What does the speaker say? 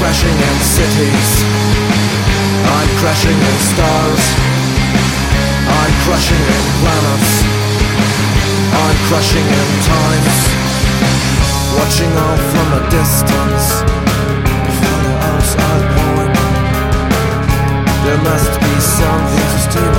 crashing in cities, I'm crashing in stars, I'm crushing in planets, I'm crushing in times, watching all from a distance. Follow us, I'm born. There must be something to steal.